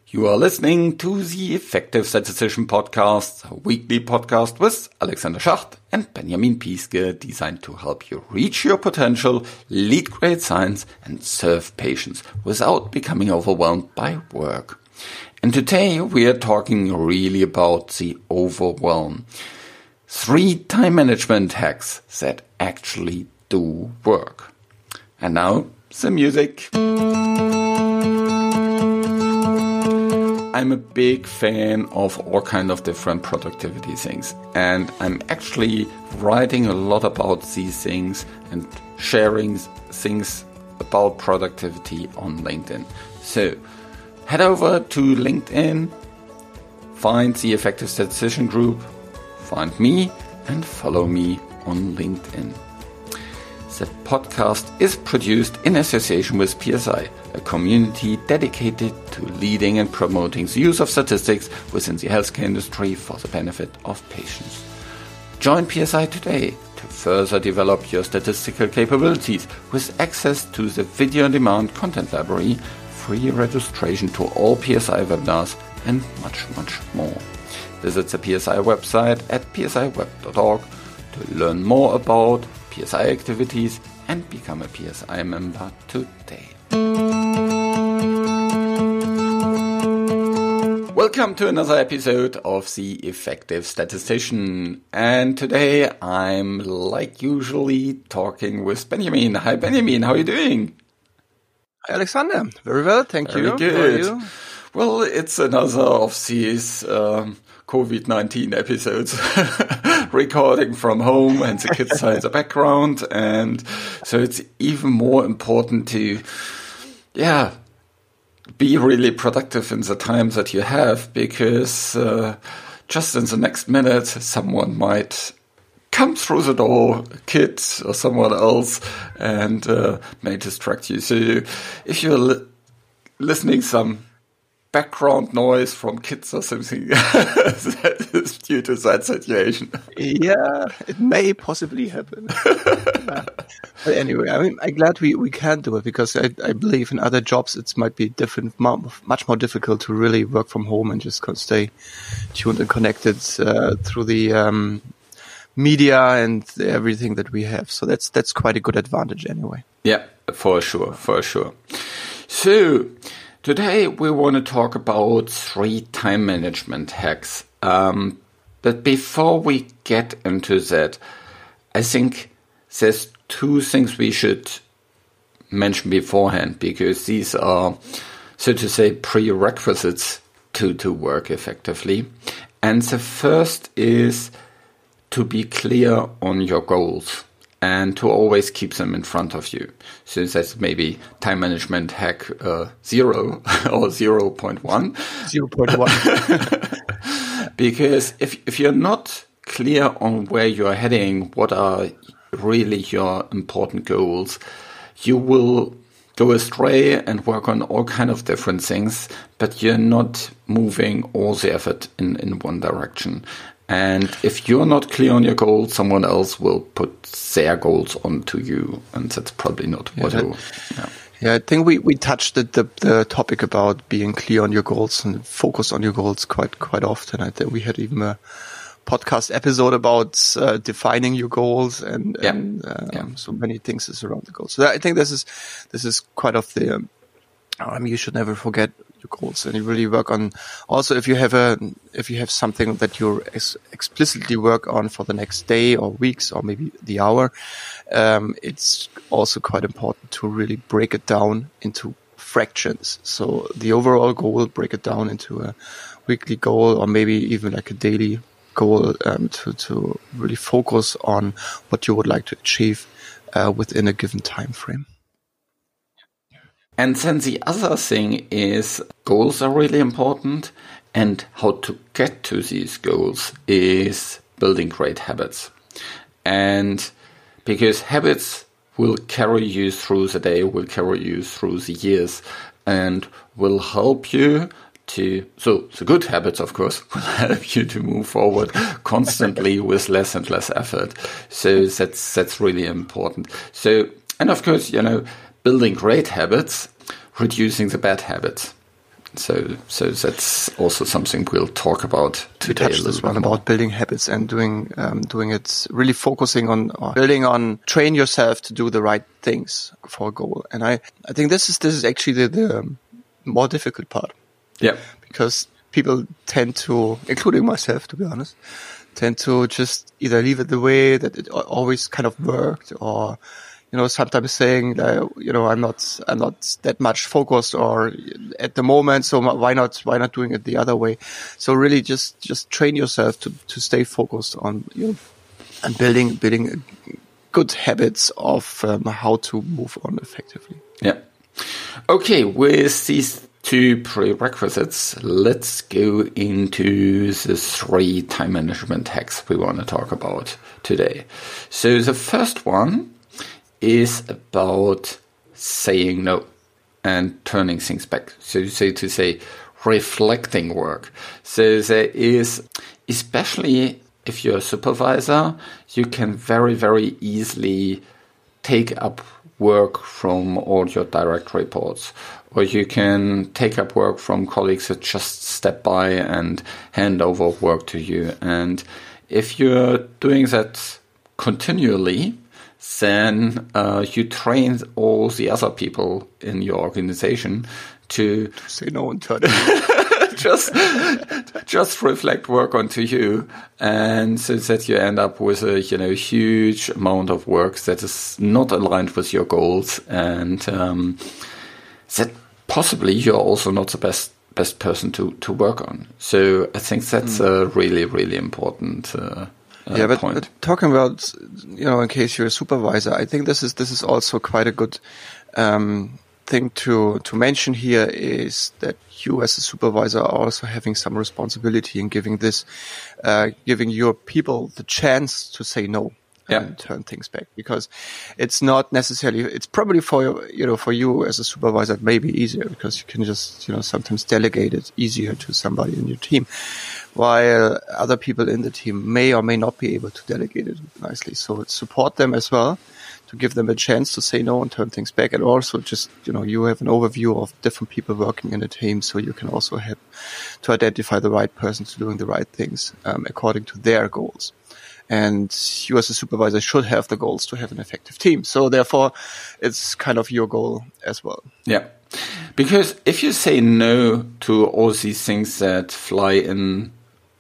You are listening to the Effective Statistician Podcast, a weekly podcast with Alexander Schacht and Benjamin Piske, designed to help you reach your potential, lead great science, and serve patients without becoming overwhelmed by work. And today we are talking really about the overwhelm. 3 time management hacks that actually do work. And now, the music. I'm a big fan of all kind of different productivity things, and I'm actually writing a lot about these things and sharing things about productivity on LinkedIn. So head over to LinkedIn, find the Effective Statistician group, find me, and follow me on LinkedIn. The podcast is produced in association with PSI, a community dedicated to leading and promoting the use of statistics within the healthcare industry for the benefit of patients. Join PSI today to further develop your statistical capabilities with access to the video-on-demand content library, free registration to all PSI webinars, and much, much more. Visit the PSI website at psiweb.org to learn more about PSI activities and become a PSI member today. Welcome to another episode of The Effective Statistician. And today I'm, like usually, talking with Benjamin. Hi Benjamin, how are you doing? Hi Alexander, very well, thank you. Very good. How are you? Well, it's another of these COVID-19 episodes, recording from home, and the kids are in the background, and so it's even more important to, be really productive in the time that you have, because just in the next minute, someone might come through the door, a kid or someone else, and may distract you. So if you're listening some background noise from kids or something that is due to that situation. Yeah, it may possibly happen. But anyway, I'm glad we can do it, because I believe in other jobs it might be much more difficult to really work from home and just stay tuned and connected through the media and everything that we have. So that's quite a good advantage anyway. Yeah, for sure. So today we want to talk about 3 time management hacks. But before we get into that, I think there's 2 things we should mention beforehand, because these are, so to say, prerequisites to work effectively. And the first is to be clear on your goals and to always keep them in front of you. So that's maybe time management hack 0 or 0.1. 0.1. Because if you're not clear on where you're heading, what are really your important goals, you will go astray and work on all kind of different things, but you're not moving all the effort in one direction. And if you're not clear on your goals, someone else will put their goals onto you, and that's probably not what you. Yeah, I think we touched the topic about being clear on your goals and focus on your goals quite often. I think we had even a podcast episode about defining your goals and so many things is around the goals. So I think this is quite of the. You should never forget your goals, and you really work on. Also, if you have something that you explicitly work on for the next day or weeks or maybe the hour, it's also quite important to really break it down into fractions. So the overall goal, break it down into a weekly goal or maybe even like a daily goal, to really focus on what you would like to achieve within a given time frame. And then the other thing is goals are really important, and how to get to these goals is building great habits. And because habits will carry you through the day, will carry you through the years, and will help you so the good habits, of course, will help you to move forward constantly with less and less effort. So that's really important. So, and of course, building great habits, reducing the bad habits. So that's also something we'll talk about today. We touched this one about building habits and doing it, really focusing on building on, train yourself to do the right things for a goal. And I think this is actually the more difficult part. Yeah. Because people tend to, including myself, to be honest, tend to just either leave it the way that it always kind of worked, or sometimes saying that, I'm not that much focused or at the moment, so why not doing it the other way? So really just train yourself to stay focused on, and building good habits of how to move on effectively. Yeah. Okay, with these two prerequisites, let's go into the 3 time management hacks we want to talk about today. So the first one is about saying no and turning things back. So to say reflecting work. So there is, especially if you're a supervisor, you can very, very easily take up work from all your direct reports, or you can take up work from colleagues that just step by and hand over work to you. And if you're doing that continually, then you train all the other people in your organization to say no and turn it. just reflect work onto you, and so that you end up with a huge amount of work that is not aligned with your goals, and that possibly you're also not the best person to work on. So I think that's a really, really important but talking about, in case you're a supervisor, I think this is also quite a good thing to mention here, is that you as a supervisor are also having some responsibility in giving your people the chance to say no and turn things back, because it's not necessarily, it's probably for you as a supervisor, it may be easier because you can just, sometimes delegate it easier to somebody in your team, while other people in the team may or may not be able to delegate it nicely. So support them as well, to give them a chance to say no and turn things back. And also just, you have an overview of different people working in a team, so you can also help to identify the right persons doing the right things according to their goals. And you as a supervisor should have the goals to have an effective team. So therefore, it's kind of your goal as well. Yeah. Because if you say no to all these things that fly in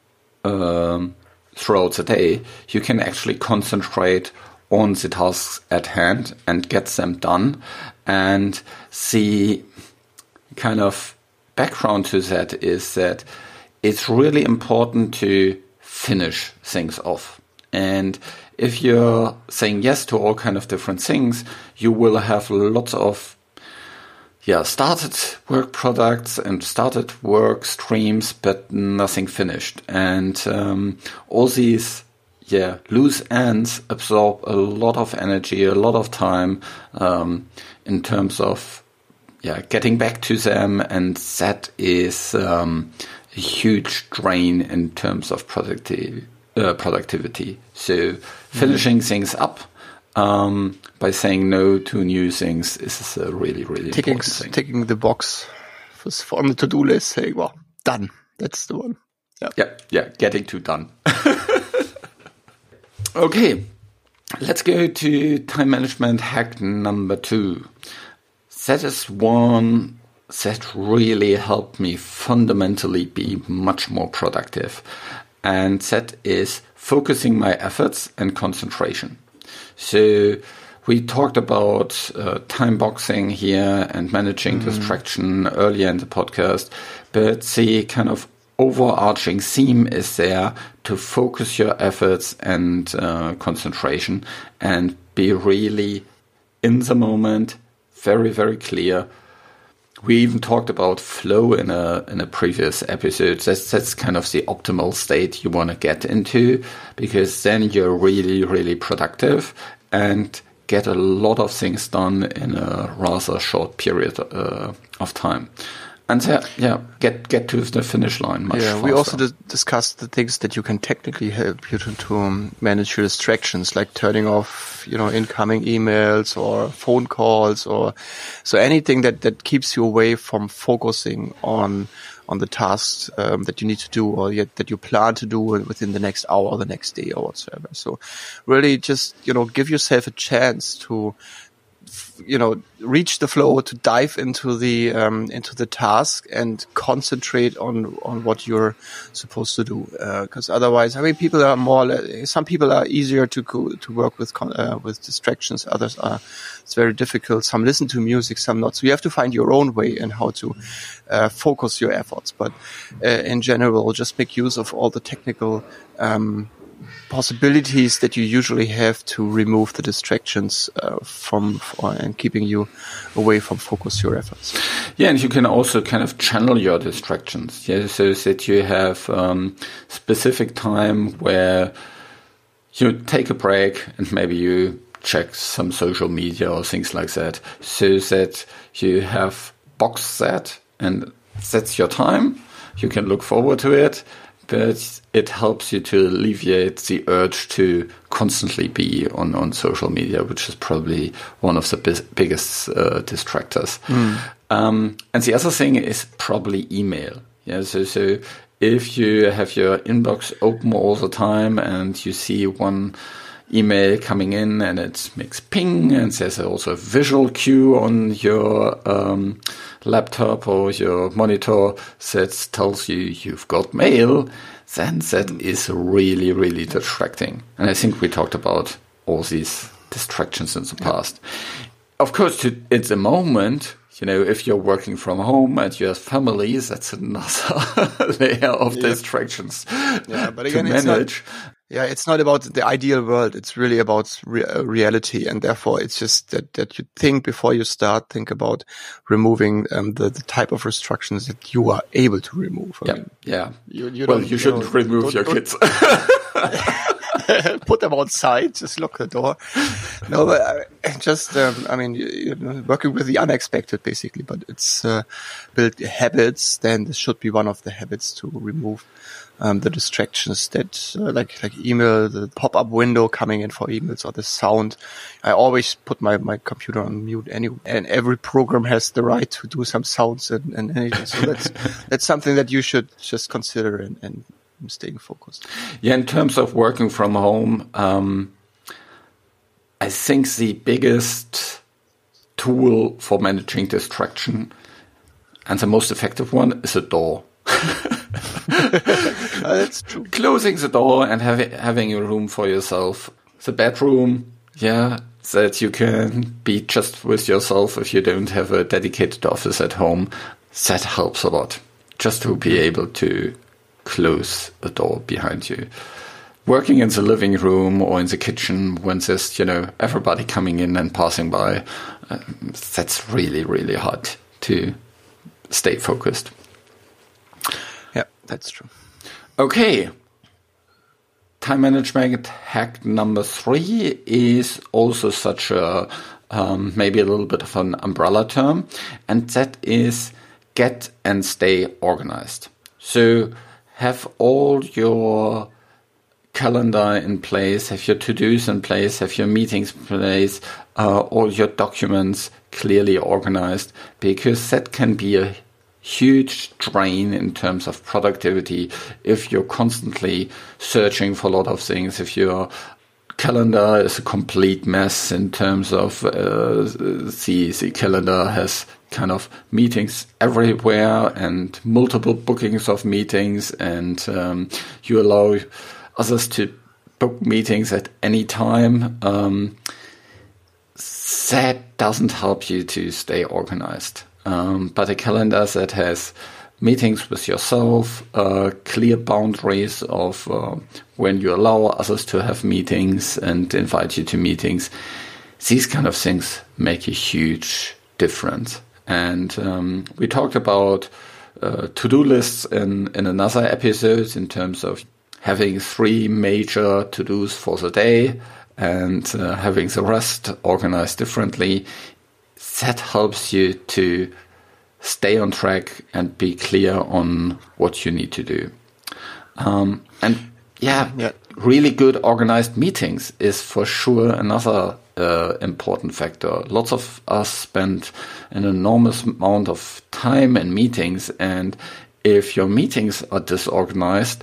throughout the day, you can actually concentrate on the tasks at hand and get them done. And the kind of background to that is that it's really important to finish things off. And if you're saying yes to all kind of different things, you will have lots of started work products and started work streams, but nothing finished. And all these loose ends absorb a lot of energy, a lot of time in terms of getting back to them, and that is a huge drain in terms of productivity. So finishing things up by saying no to new things is a really, really important thing. Ticking the box on the to-do list, saying, well, done. That's the one. Yeah, getting to done. Okay, let's go to time management hack number 2. That is one that really helped me fundamentally be much more productive. And that is focusing my efforts and concentration. So we talked about time boxing here and managing distraction earlier in the podcast, but the kind of overarching theme is there to focus your efforts and concentration and be really in the moment, very, very clear. We even talked about flow in a previous episode. That's kind of the optimal state you want to get into, because then you're really, really productive and get a lot of things done in a rather short period of time. And get to the finish line much faster. We also discussed the things that you can technically help you to manage your distractions, like turning off, incoming emails or phone calls, or so anything that keeps you away from focusing on the tasks that you need to do or that you plan to do within the next hour or the next day or whatsoever. So really just, give yourself a chance to reach the flow, to dive into the task and concentrate on what you're supposed to do. Because otherwise, some people are easier to work with distractions. Others it's very difficult. Some listen to music, some not. So you have to find your own way and how to focus your efforts. But in general, just make use of all the technical possibilities that you usually have to remove the distractions and keeping you away from focus your efforts. Yeah, and you can also kind of channel your distractions. Yeah, so that you have specific time where you take a break and maybe you check some social media or things like that, so that you have boxed that and that's your time. You can look forward to it. But it helps you to alleviate the urge to constantly be on social media, which is probably one of the biggest distractors. And the other thing is probably email. Yeah, so if you have your inbox open all the time and you see one email coming in and it makes ping, and there's also a visual cue on your laptop or your monitor that tells you you've got mail, then that is really, really distracting. And I think we talked about all these distractions in the past. Of course, at the moment, if you're working from home and you have families, that's another layer of distractions but again, to manage. It's not about the ideal world. It's really about reality. And therefore, it's just that you before you think about removing the type of restrictions that you are able to remove. You shouldn't remove your kids. Put them outside, just lock the door. No, but you're working with the unexpected basically, but it's build habits, then this should be one of the habits to remove the distractions that like email, the pop-up window coming in for emails, or the sound. I always put my computer on mute anyway, and every program has the right to do some sounds and anything. So that's something that you should just consider and staying focused. Yeah, in terms of working from home, I think the biggest tool for managing distraction and the most effective one is a door. That's true. Closing the door and having a room for yourself. The bedroom, that you can be just with yourself if you don't have a dedicated office at home. That helps a lot. Just to be able to close the door behind you. Working in the living room or in the kitchen when there's, everybody coming in and passing by, that's really, really hard to stay focused. Yeah, that's true. Okay. Time management hack number 3 is also such a, maybe a little bit of an umbrella term, and that is get and stay organized. So have all your calendar in place, have your to-dos in place, have your meetings in place, all your documents clearly organized, because that can be a huge drain in terms of productivity if you're constantly searching for a lot of things, if your calendar is a complete mess in terms of the calendar has kind of meetings everywhere and multiple bookings of meetings, and you allow others to book meetings at any time. That doesn't help you to stay organized. But a calendar that has meetings with yourself, clear boundaries of when you allow others to have meetings and invite you to meetings, these kind of things make a huge difference. And we talked about to-do lists in another episode in terms of having 3 major to-dos for the day and having the rest organized differently. That helps you to stay on track and be clear on what you need to do. Really good organized meetings is for sure another important factor. Lots of us spend an enormous amount of time in meetings, and if your meetings are disorganized,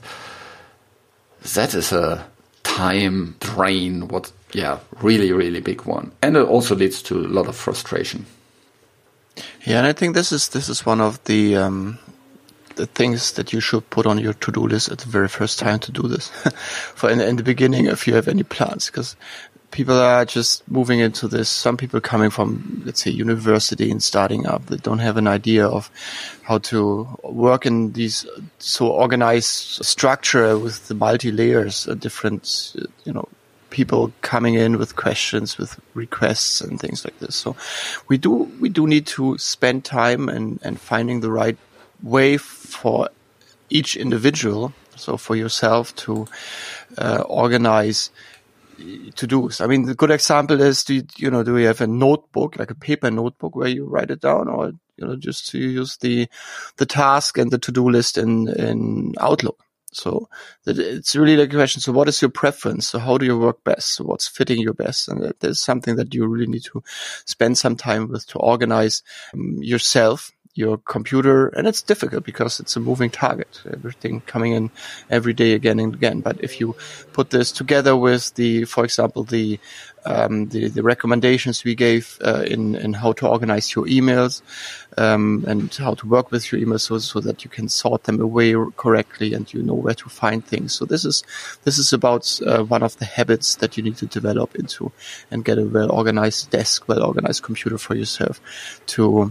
that is a time drain. Really, really big one. And it also leads to a lot of frustration. Yeah, and I think this is one of the things that you should put on your to-do list at the very first time to do this. For in the beginning, if you have any plans, because people are just moving into this. Some people coming from, let's say, university and starting up, they don't have an idea of how to work in these so organized structure with the multi-layers, different, people coming in with questions, with requests and things like this. So we do need to spend time and finding the right way for each individual. So for yourself to organize to-dos. I mean, the good example is, do you have a notebook, like a paper notebook where you write it down, or, just to use the task and the to-do list in Outlook? So that it's really the question. So what is your preference? So how do you work best? So what's fitting you best? And that is something that you really need to spend some time with to organize yourself, your computer. And it's difficult because it's a moving target, everything coming in every day again and again. But if you put this together with for example, the recommendations we gave in how to organize your emails and how to work with your emails so that you can sort them away correctly and you know where to find things. So this is about one of the habits that you need to develop into and get a well-organized desk, well-organized computer for yourself to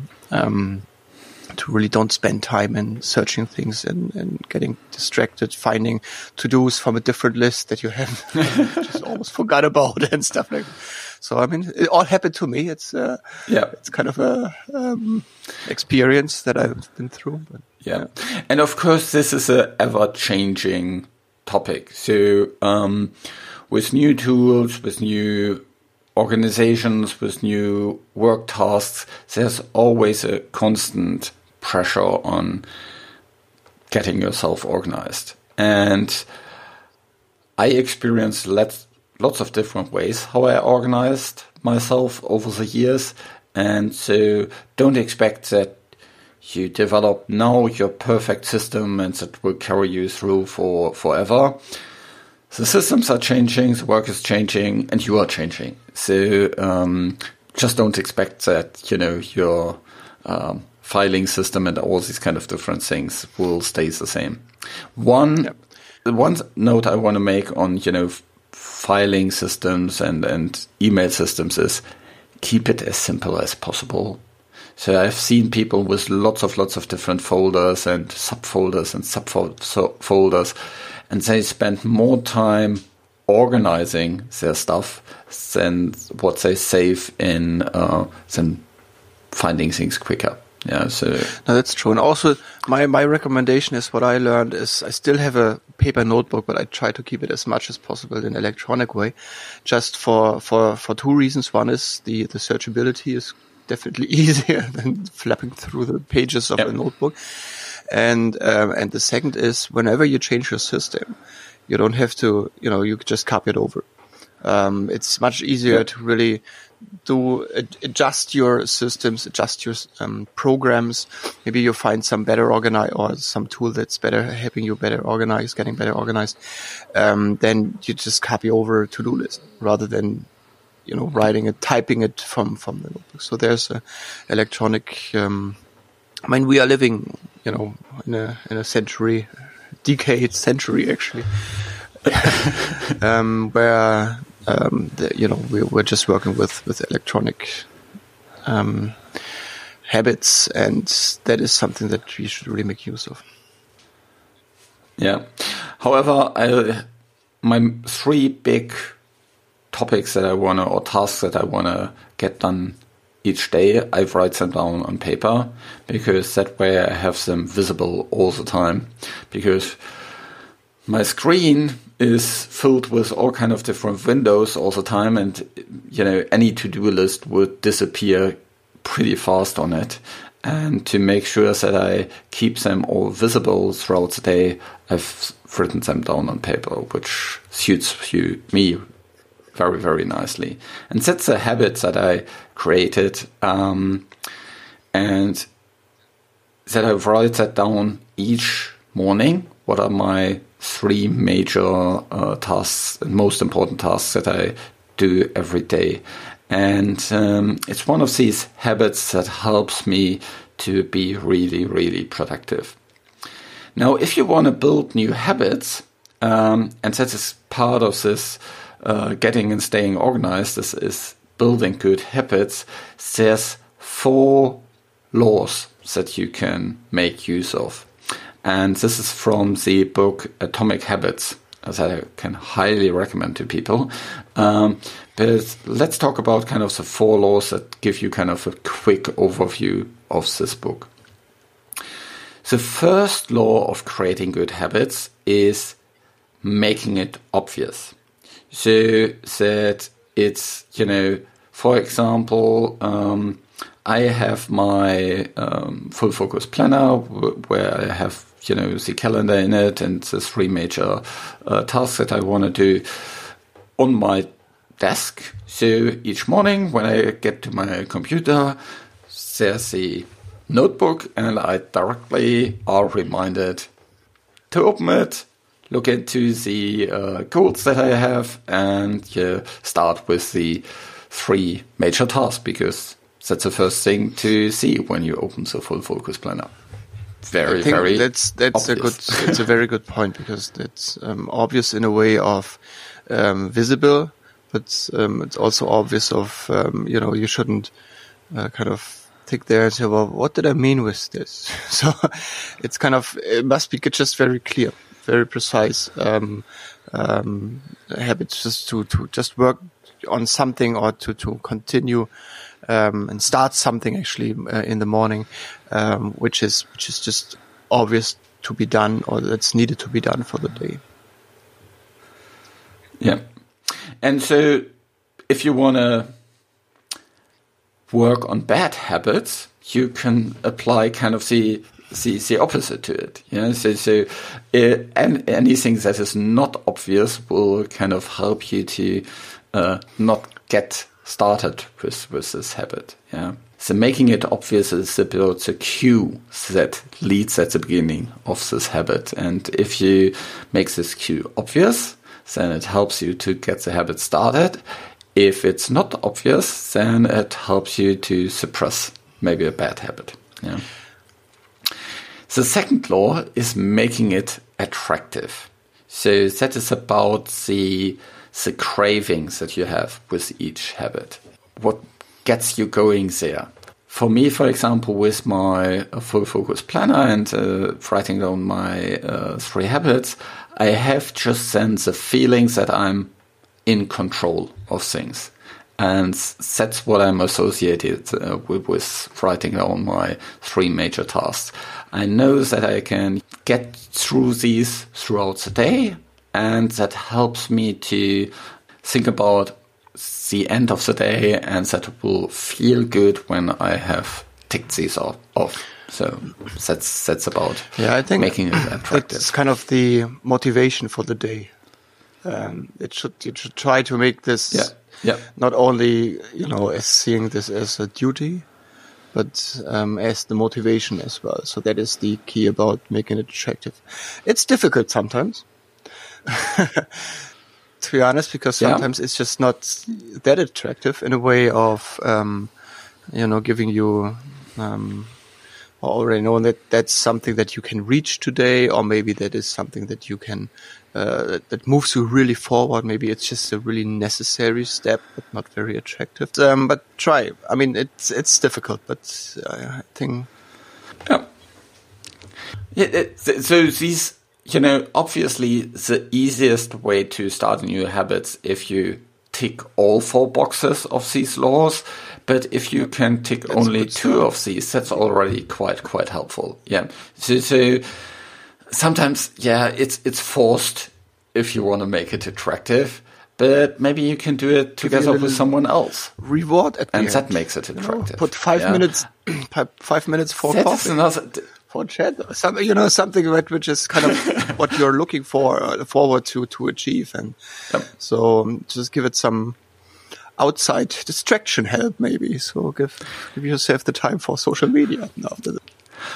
really don't spend time in searching things and getting distracted, finding to-dos from a different list that you have just almost forgot about and stuff like that. So, I mean, it all happened to me. It's kind of a experience that I've been through. But, yeah. And of course, this is a ever-changing topic. So, with new tools, with new organizations, with new work tasks, there's always a constant pressure on getting yourself organized. And I experienced lots of different ways how I organized myself over the years. And so don't expect that you develop now your perfect system and that will carry you through for forever. The systems are changing, the work is changing, and you are changing. So just don't expect that, your filing system and all these kind of different things will stay the same. One note I want to make on, filing systems and email systems is keep it as simple as possible. So I've seen people with lots of different folders and subfolders and subfolders, and they spend more time organizing their stuff than what they save in than finding things quicker. Yeah, so no, that's true. And also, my recommendation is what I learned is I still have a paper notebook, but I try to keep it as much as possible in an electronic way, just for two reasons. One is the searchability is definitely easier than flipping through the pages of a notebook. And the second is whenever you change your system, you don't have to, you just copy it over. It's much easier to really adjust your systems, adjust your programs. Maybe you find some better organized or some tool that's better, helping you better organize, getting better organized. Then you just copy over a to-do list rather than, writing it, typing it from the notebook. So there's a electronic, we are living, in a century actually, where we're just working with electronic habits, and that is something that we should really make use of. Yeah. However, my three big topics that I or tasks that I want to get done each day, I write them down on paper, because that way I have them visible all the time, because my screen is filled with all kind of different windows all the time, and any to-do list would disappear pretty fast on it. And to make sure that I keep them all visible throughout the day, I've written them down on paper, which suits me very, very nicely. And that's a habit that I created, and that I write that down each morning. What are my 3 major tasks, most important tasks that I do every day? And it's one of these habits that helps me to be really, really productive. Now, if you want to build new habits, and that is part of this getting and staying organized, this is building good habits, there's 4 laws that you can make use of. And this is from the book Atomic Habits, that I can highly recommend to people. But let's talk about kind of the 4 laws that give you kind of a quick overview of this book. The first law of creating good habits is making it obvious. So that it's, for example, I have my full focus planner where I have, the calendar in it and the 3 major tasks that I want to do on my desk. So each morning when I get to my computer, there's the notebook and I directly are reminded to open it, look into the goals that I have, and start with the 3 major tasks, because that's the first thing to see when you open the full focus planner. Very that's a very good point, because it's obvious in a way of visible, but it's also obvious of you shouldn't kind of think there and say, well, what did I mean with this? So it's it must be just very clear, very precise habits, just to just work on something, or to continue and start something actually in the morning, which is just obvious to be done, or that's needed to be done for the day. Yeah. And so if you want to work on bad habits, you can apply kind of the opposite to it. Yeah. So anything that is not obvious will kind of help you to not get started with this habit. Yeah. So making it obvious is about the cue that leads at the beginning of this habit. And if you make this cue obvious, then it helps you to get the habit started. If it's not obvious, then it helps you to suppress maybe a bad habit. Yeah. The second law is making it attractive. So that is about the cravings that you have with each habit. What gets you going there? For me, for example, with my full focus planner and writing down my 3 habits, I have just then the feelings that I'm in control of things. And that's what I'm associated with writing down my 3 major tasks. I know that I can get through these throughout the day, and that helps me to think about the end of the day, and that will feel good when I have ticked these off. So that's about I think making it attractive. It's kind of the motivation for the day. You should try to make this not only as seeing this as a duty, but as the motivation as well. So that is the key about making it attractive. It's difficult sometimes, to be honest, because sometimes it's just not that attractive in a way of giving you already know that that's something that you can reach today, or maybe that is something that you can that moves you really forward. Maybe it's just a really necessary step, but not very attractive. But try. I mean, it's difficult, but I think. So these, obviously the easiest way to start new habits if you tick all 4 boxes of these laws. But if you can tick only 2 of these, that's already quite helpful. Yeah. So sometimes, it's forced if you want to make it attractive. but maybe you can do it together with someone else. Reward at the end. And that makes it attractive. Put 5 minutes, 5 minutes for that coffee. For chat, something which is kind of what you're looking forward to achieve, and so just give it some outside distraction help, maybe. So give yourself the time for social media after that.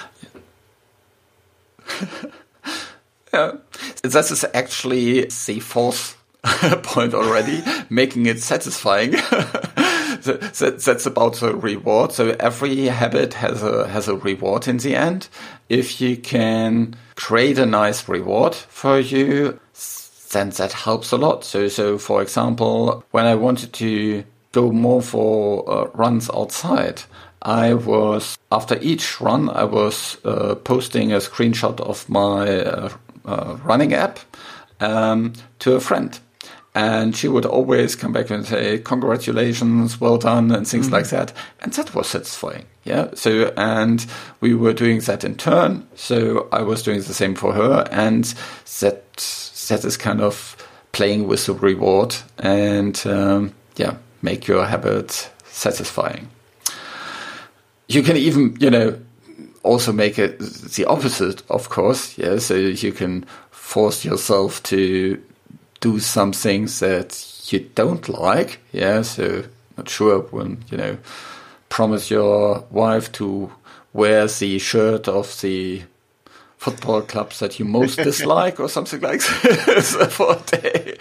Yeah, that is actually the fourth point already, making it satisfying. That's about the reward. So every habit has a reward in the end. If you can create a nice reward for you, then that helps a lot. So for example, when I wanted to go more for runs outside, after each run, I was posting a screenshot of my running app to a friend. And she would always come back and say, congratulations, well done, and things like that. And that was satisfying. Yeah. So, and we were doing that in turn. So I was doing the same for her. And that is kind of playing with the reward and, make your habit satisfying. You can even, also make it the opposite, of course. Yeah. So you can force yourself to do some things that you don't like. Yeah. So not sure when, promise your wife to wear the shirt of the football clubs that you most dislike or something like this for a day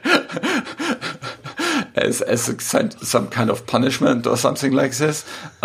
as some kind of punishment or something like this.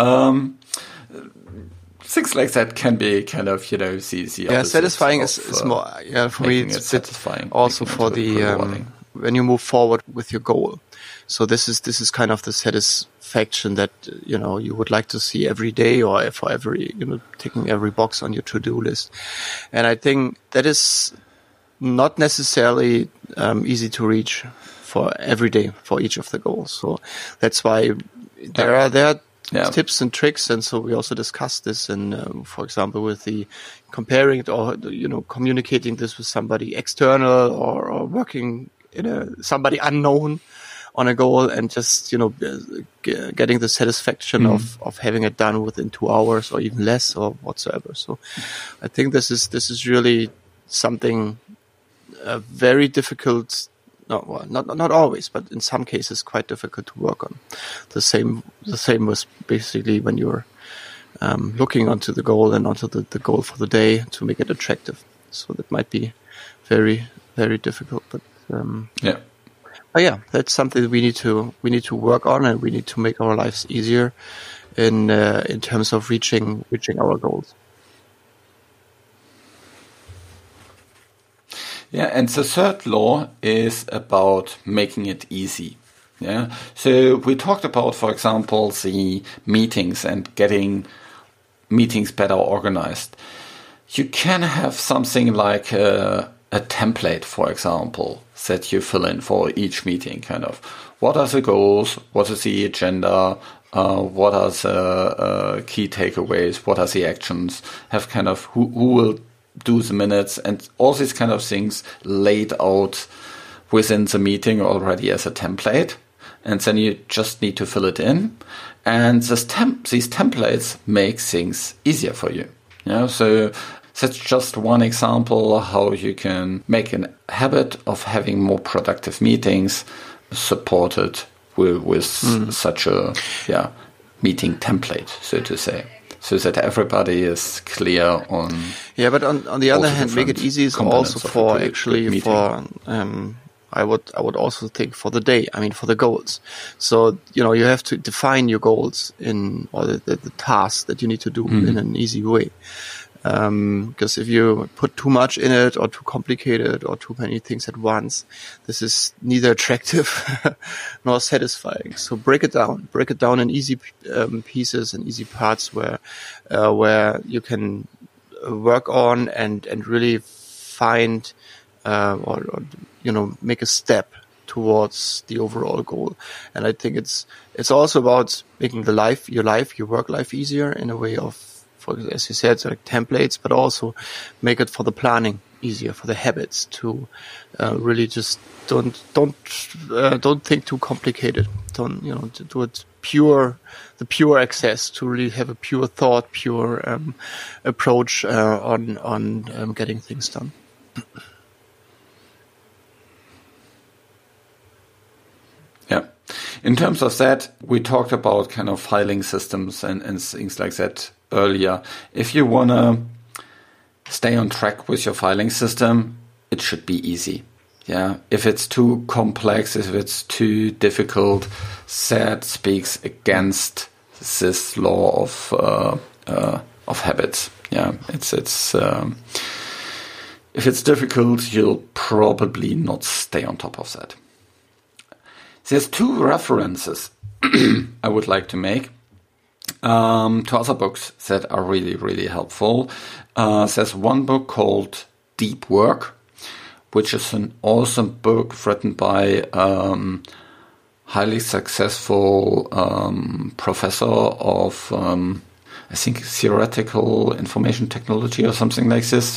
Things like that can be kind of, the satisfying is more, for me, it's satisfying. Also for the, when you move forward with your goal. So this is kind of the satisfaction that, you would like to see every day or for every, ticking every box on your to-do list. And I think that is not necessarily, easy to reach for every day for each of the goals. So that's why there are tips and tricks, and so we also discussed this. And for example, with the comparing it or communicating this with somebody external or working in somebody unknown on a goal, and just getting the satisfaction of having it done within 2 hours or even less or whatsoever. So I think this is really something very difficult. Not always, but in some cases quite difficult to work on. The same was basically when you're looking onto the goal and onto the goal for the day to make it attractive. So that might be very, very difficult. But that's something we need to work on, and we need to make our lives easier in terms of reaching our goals. Yeah, and the third law is about making it easy. Yeah, so we talked about, for example, the meetings and getting meetings better organized. You can have something like a template, for example, that you fill in for each meeting. Kind of, what are the goals? What is the agenda? What are the key takeaways? What are the actions? Have kind of who will do the minutes and all these kind of things laid out within the meeting already as a template. And then you just need to fill it in. And these templates make things easier for you. So that's just one example how you can make a habit of having more productive meetings supported with such a meeting template, so to say. So that everybody is clear on. Yeah, but on the other hand, make it easy is also for I would also think for the day. I mean, for the goals. So you have to define your goals or the tasks that you need to do in an easy way. Because if you put too much in it or too complicated or too many things at once, this is neither attractive nor satisfying. So break it down in easy pieces and easy parts where you can work on and really find or make a step towards the overall goal. And I think it's also about making your work life easier in a way of for, as you said, like templates, but also make it for the planning easier, for the habits to really just don't think too complicated. Don't, to do it the pure access, to really have a pure thought, pure approach on getting things done. Yeah. In terms of that, we talked about kind of filing systems and things like that earlier. If you want to stay on track with your filing system, it should be easy. Yeah. If it's too complex, if it's too difficult, that speaks against this law of habits. Yeah. It's if it's difficult, you'll probably not stay on top of that. There's two references I would like to make to other books that are really, really helpful. There's one book called Deep Work, which is an awesome book written by highly successful professor of, I think, theoretical information technology or something like this.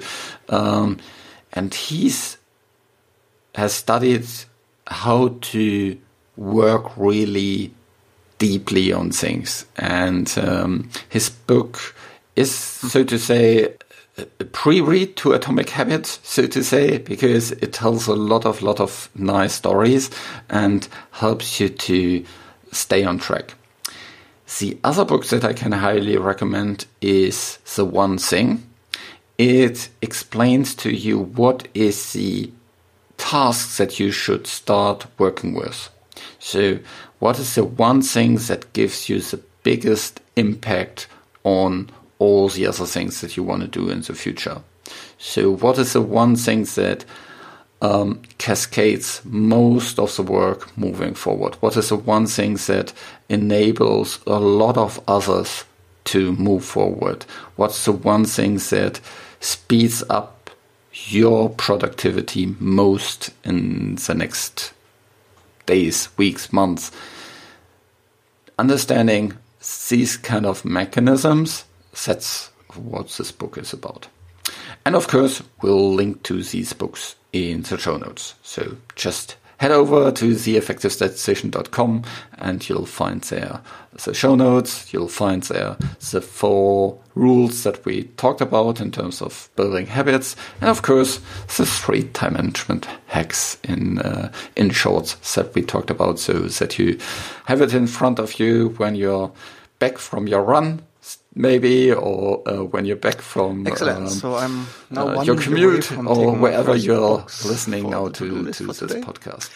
And has studied how to work really deeply on things. And his book is, so to say, a pre-read to Atomic Habits, so to say, because it tells a lot of nice stories and helps you to stay on track. The other book that I can highly recommend is The One Thing. It explains to you what is the tasks that you should start working with. So what is the one thing that gives you the biggest impact on all the other things that you want to do in the future? So what is the one thing that cascades most of the work moving forward? What is the one thing that enables a lot of others to move forward? What's the one thing that speeds up your productivity most in the next days, weeks, months? Understanding these kind of mechanisms, that's what this book is about. And of course, we'll link to these books in the show notes. So just head over to theeffectivestatistician.com and you'll find there the show notes. You'll find there the 4 rules that we talked about in terms of building habits. And of course, the 3 time management hacks in shorts that we talked about, so that you have it in front of you when you're back from your run, maybe, or when you're back from so I'm now your commute, or wherever you're listening now to this podcast.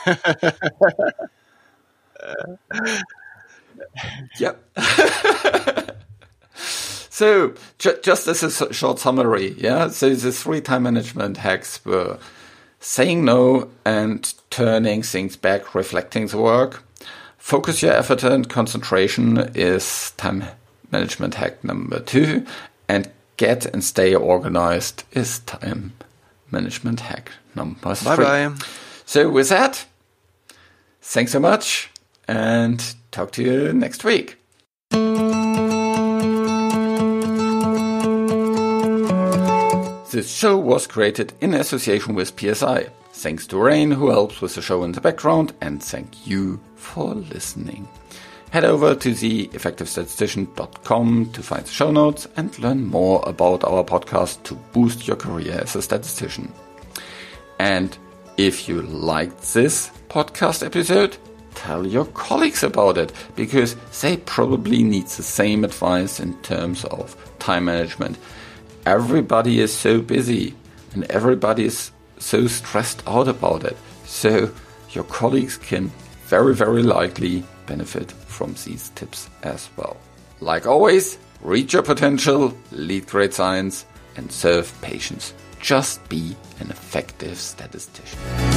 Yep. So just as a short summary, yeah. So the 3 time management hacks were saying no and turning things back, reflecting the work. Focus your effort and concentration is time management hack number 2, and get and stay organized is time management hack number 3. Bye-bye. So with that, thanks so much, and talk to you next week. This show was created in association with PSI. Thanks to Rain, who helps with the show in the background, and thank you for listening. Head over to theeffectivestatistician.com to find the show notes and learn more about our podcast to boost your career as a statistician. And if you liked this podcast episode, tell your colleagues about it, because they probably need the same advice in terms of time management. Everybody is so busy and everybody is so stressed out about it. So your colleagues can very, very likely benefit from these tips as well. Like always, reach your potential, lead great science, and serve patients. Just be an effective statistician.